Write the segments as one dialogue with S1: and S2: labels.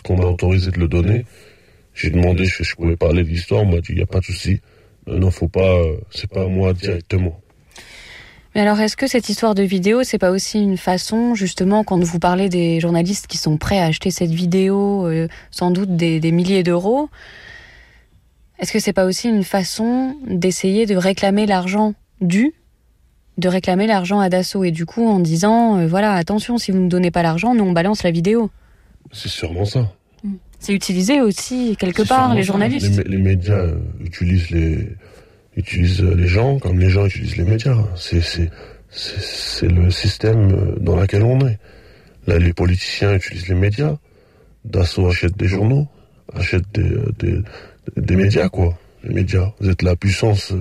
S1: qu'on m'a autorisé de le donner. J'ai demandé si je pouvais parler de l'histoire, on m'a dit il n'y a pas de souci. Non, faut pas, c'est pas à moi directement.
S2: Mais alors, est-ce que cette histoire de vidéo, c'est pas aussi une façon, justement, quand vous parlez des journalistes qui sont prêts à acheter cette vidéo, sans doute des milliers d'euros, est-ce que c'est pas aussi une façon d'essayer de réclamer l'argent dû, de réclamer l'argent à Dassault, et du coup, en disant, voilà, attention, si vous ne nous donnez pas l'argent, nous on balance la vidéo.
S1: C'est sûrement ça.
S2: C'est utilisé aussi, quelque part, les journalistes.
S1: Les médias utilisent les gens comme les gens utilisent les médias. C'est le système dans lequel on est. Là, les politiciens utilisent les médias. Dassault achète des journaux, achète des médias, quoi. Les médias. Vous êtes la puissance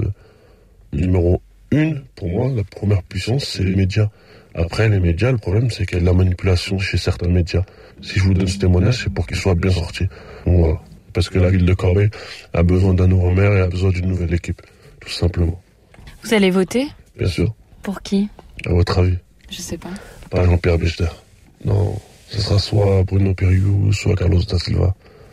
S1: numéro 1. Pour moi, la première puissance, c'est les médias. Après, les médias, le problème, c'est qu'il y a de la manipulation chez certains médias. Si je vous donne ce témoignage, c'est pour qu'il soit bien sorti. Voilà. Parce que la ville de Corbeil a besoin d'un nouveau maire et a besoin d'une nouvelle équipe. Tout simplement.
S2: Vous allez voter ?
S1: Bien sûr.
S2: Pour qui ?
S1: À votre avis ?
S2: Je sais pas.
S1: Pas Jean-Pierre Bechter. Non, ce sera soit Bruno Perriou, soit Carlos da Silva.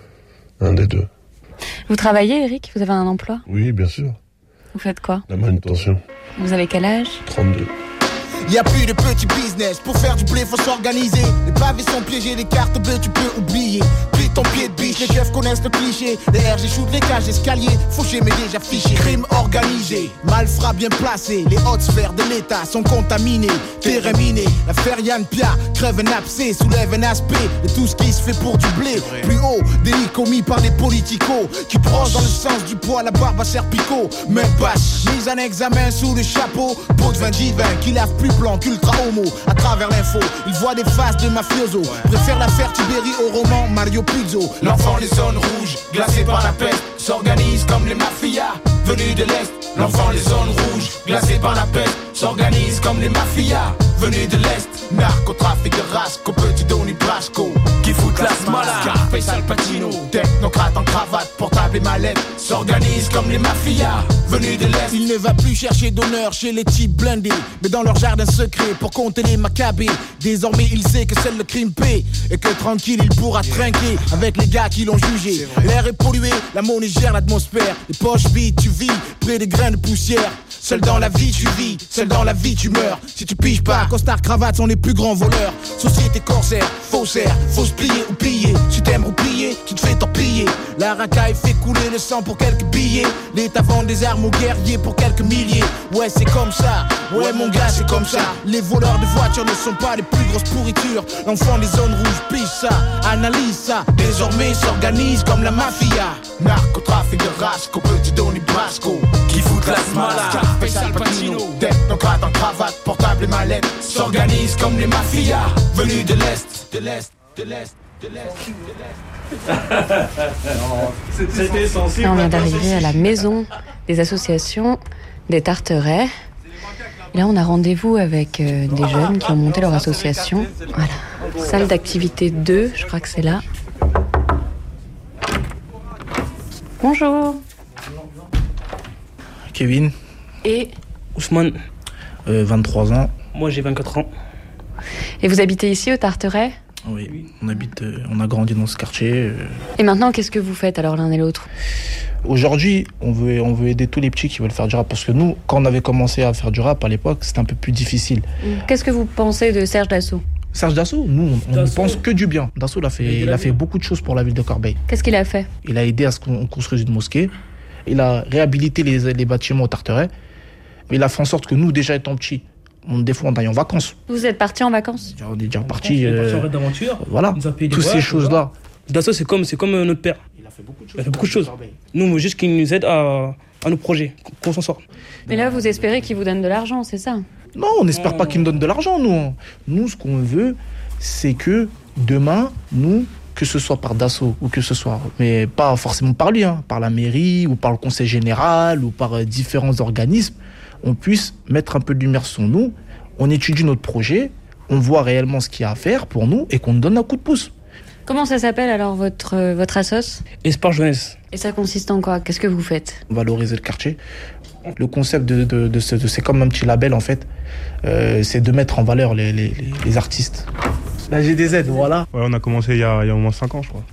S1: Un des deux.
S2: Vous travaillez, Eric ? Vous avez un emploi ?
S1: Oui, bien sûr.
S2: Vous faites quoi ?
S1: La manutention.
S2: Vous avez quel âge ?
S1: 32.
S3: Y'a plus de petits business, pour faire du blé faut s'organiser. Les pavés sont piégés, les cartes bleues tu peux oublier. Plie ton pied de biche, les keufs connaissent le cliché. Les RG shoot, les cages, escaliers, fauché mais déjà fiché. Crime organisé, malfrats bien placés. Les hautes sphères de l'État sont contaminées. Terrain miné, l'affaire Yann Pia crève un abcès, soulève un aspect de tout ce qui se fait pour du blé. Plus haut, délit commis par des politicos qui brossent dans le sens du poids la barbe à Serpico. Même passe, mise en examen sous le chapeau. Pot de vin divin qui lave plus blanc qu'ultra homo. À travers l'info, il voit des faces de mafioso. Préfère l'affaire Tiberi au roman Mario Puzo. L'enfant des zones rouges, glacé par la peste, s'organise comme les mafias venus de l'Est. L'enfant des zones rouges, glacé par la peste, s'organise comme les mafias venus de l'Est. Narcotrafic de race, qu'au petit Donny Brasco qui fout la smala. Scarface Al Pacino, technocrate en cravate, portable et mallette, s'organise comme les mafias venus de l'Est. Il ne va plus chercher d'honneur chez les types blindés, mais dans leur jardin secret pour compter les macabées. Désormais il sait que c'est le crime paie et que tranquille il pourra trinquer avec les gars qui l'ont jugé. L'air est pollué, la monnaie gère l'atmosphère. Les poches vides, tu vis près des grains de poussière. Seul dans la vie tu vis, seul dans la vie tu meurs. Si tu piges pas, costard, cravate sont les plus grands voleurs. Société corsaire, faussaire, faut se plier ou piller. Si t'aimes roupiller, tu te fais torpiller. La racaille fait couler le sang pour quelques billets. L'État vend des armes aux guerriers pour quelques milliers. Ouais c'est comme ça, ouais mon gars c'est comme ça. Les voleurs de voitures ne sont pas les plus grosses pourritures. L'enfant des zones rouges pige ça, analyse ça. Désormais s'organise comme la mafia. Narcotrafic de race, qu'au petit Donny Brasco qui fout la smala. Scarface Al Pacino, technocrate en cravate, portable et mallette, s'organise comme les mafias venus de l'Est, de l'Est, de l'Est, de l'Est, de l'Est.
S4: C'était sensible.
S2: On vient d'arriver à la maison des associations des Tarterets. Et là, on a rendez-vous avec des jeunes qui ont monté leur association. Voilà. Salle d'activité 2, je crois que c'est là. Bonjour.
S5: Kevin.
S2: Et
S4: Ousmane.
S5: 23 ans.
S4: Moi j'ai 24 ans.
S2: Et vous habitez ici au Tarteret ?
S5: Oui, on a grandi dans ce quartier.
S2: Et maintenant, qu'est-ce que vous faites alors l'un et l'autre ?
S5: Aujourd'hui, on veut aider tous les petits qui veulent faire du rap. Parce que nous, quand on avait commencé à faire du rap à l'époque, c'était un peu plus difficile.
S2: Qu'est-ce que vous pensez de Serge Dassault ?
S5: Serge Dassault, nous, on ne pense que du bien. Dassault, il a fait beaucoup de choses pour la ville de Corbeil.
S2: Qu'est-ce qu'il a fait ?
S5: Il a aidé à ce qu'on construise une mosquée. Il a réhabilité les bâtiments au Tarteret. Mais il a fait en sorte que nous, déjà étant petits, des fois on aille en vacances.
S2: Vous êtes partis en vacances ?
S5: On est déjà partis.
S4: d'aventure.
S5: Voilà, toutes ces choses-là.
S4: Dassault, c'est comme notre père.
S5: Il a fait beaucoup de choses.
S4: Nous, juste qu'il nous aide à nos projets, qu'on s'en sorte.
S2: Mais là, vous espérez qu'il vous donne de l'argent, c'est ça ?
S5: Non, on n'espère pas qu'il nous donne de l'argent, nous. Nous, ce qu'on veut, c'est que demain, nous, que ce soit par Dassault ou que ce soit, mais pas forcément par lui, par la mairie ou par le conseil général ou par différents organismes, on puisse mettre un peu de lumière sur nous, on étudie notre projet, on voit réellement ce qu'il y a à faire pour nous et qu'on nous donne un coup de pouce.
S2: Comment ça s'appelle alors votre assos ?
S4: Espoir Jeunesse.
S2: Et ça consiste en quoi ? Qu'est-ce que vous faites ?
S5: Valoriser le quartier. Le concept de c'est comme un petit label en fait, c'est de mettre en valeur les artistes. La GDZ, voilà.
S6: Ouais, on a commencé il y a au moins 5 ans, je crois.